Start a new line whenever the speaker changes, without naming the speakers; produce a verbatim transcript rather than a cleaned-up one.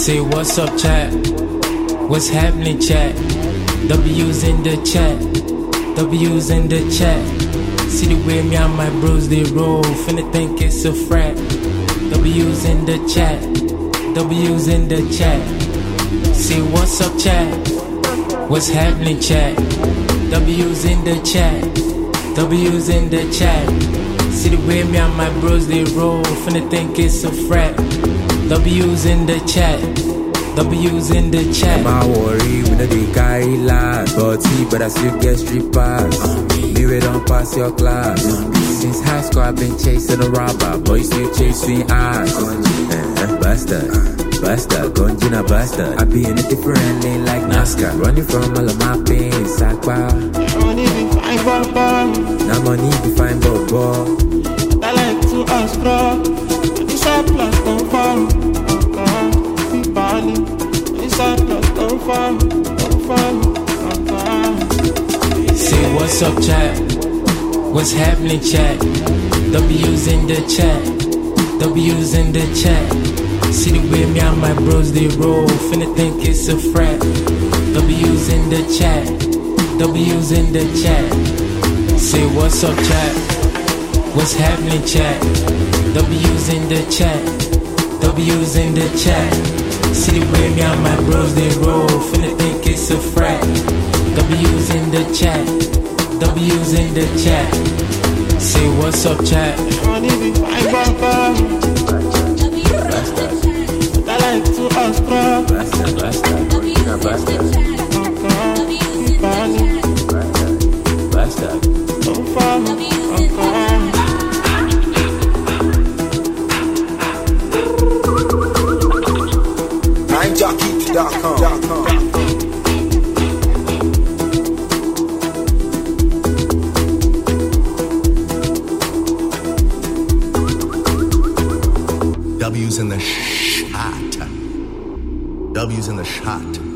Say what's up, chat? What's happening, chat? W's in the chat. W's in the chat. See the way me and my bros they roll. Finna think it's a frat. W's in the chat. W's in the chat. Say what's up, chat? What's happening, chat? W's in the chat. W's in the chat. See the way me and my bros they roll. Finna think it's a frat. W's in the chat. W's in the chat.
My worry, we know they carry last. But see, but I still get street pass. Me we don't pass your class. Since high school I've been chasing a robber. Boy still chasing ass. Bastard, bastard, Gonjina bastard. I be in a different lane like NASCAR. Running from all of my pain, Sakpa.
Money be fine, baba.
Now money be fine, baba.
I like to ask, bro. This a plus don't fall. Be bally. This a plus don't fall. Don't fall.
Say what's up, chat? What's happening, chat? W's in the chat. W's in the chat. See the way me and my bros they roll. Finna think it's a frat. W's in the chat. W's in the chat. Say what's up, chat? What's happening, chat? W's in the chat. W's in the chat. See the way me and my bros they roll. Finna think it's a frat. W's in the chat. W's in the chat. Say what's up, chat?
Money be fine, baba. I like to ask, bro.
Bastard, bastard, Gonjina bastard.
Be bally.
Bastard.
Don't fall.
nine jockey dot com.
W's in the shot. W's in the shot.